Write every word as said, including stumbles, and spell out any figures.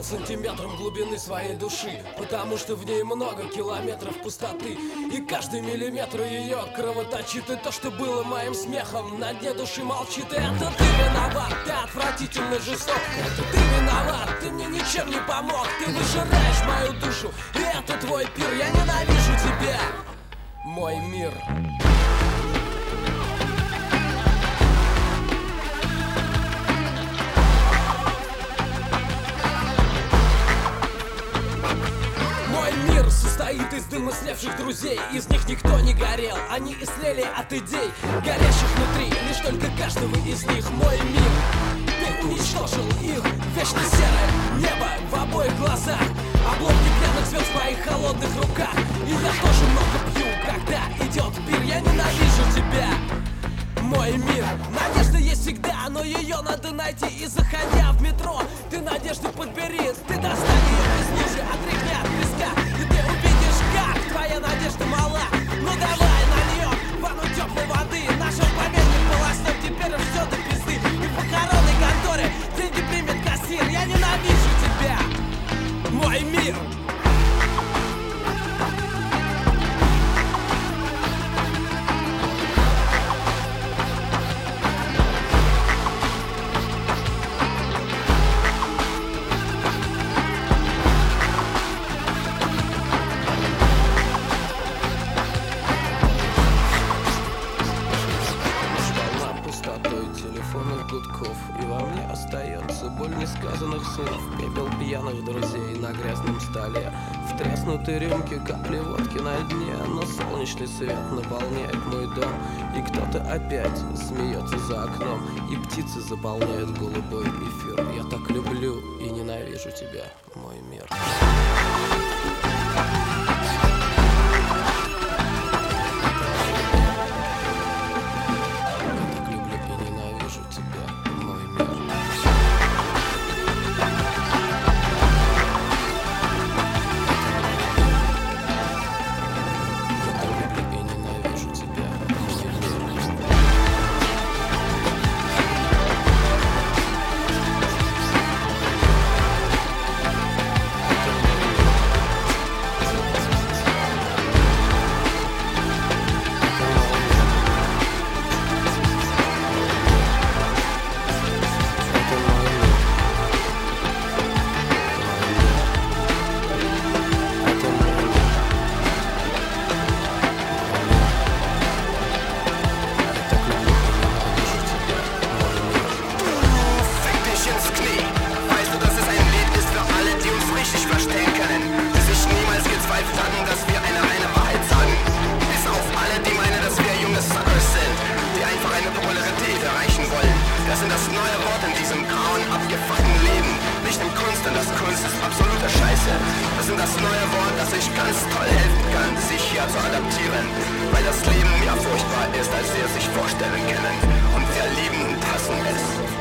сантиметром глубины своей души, потому что в ней много километров пустоты, и каждый миллиметр ее кровоточит. И то, что было моим смехом, на дне души молчит. И это ты виноват, ты отвратительно жесток. Это ты виноват, ты мне ничем не помог. Ты выжираешь мою душу, и это твой пир. Я ненавижу тебя, мой мир. Состоит из дымослевших друзей, из них никто не горел. Они истлели от идей, горящих внутри. Лишь только каждого из них мой мир. Ты уничтожил их, вечно серое небо в обоих глазах, обломки пьяных звезд в моих холодных руках. И я тоже много пью, когда идет пир. Я ненавижу тебя, мой мир. Надежда есть всегда, но ее надо найти. И заходя в метро, ты надежду подбери. Ты достань ее снизу, отряхни от песка. И ты увидишь, как твоя надежда мала. Ну давай на нее ванну теплой воды. Нашел поместник полоснем, теперь уж все до пизды. И в похоронной конторе деньги примет кассир. Я ненавижу тебя, мой мир. И во мне остается боль несказанных слов, пепел пьяных друзей на грязном столе, в треснутой рюмке капли водки на дне. Но солнечный свет наполняет мой дом, и кто-то опять смеется за окном, и птицы заполняют голубой эфир. Я так люблю и ненавижу тебя, мой мир. Das neue Wort, das ich ganz toll helfen kann, sich ja zu adaptieren, weil das Leben ja furchtbar ist, als wir es sich vorstellen können, und wir lieben und hassen es.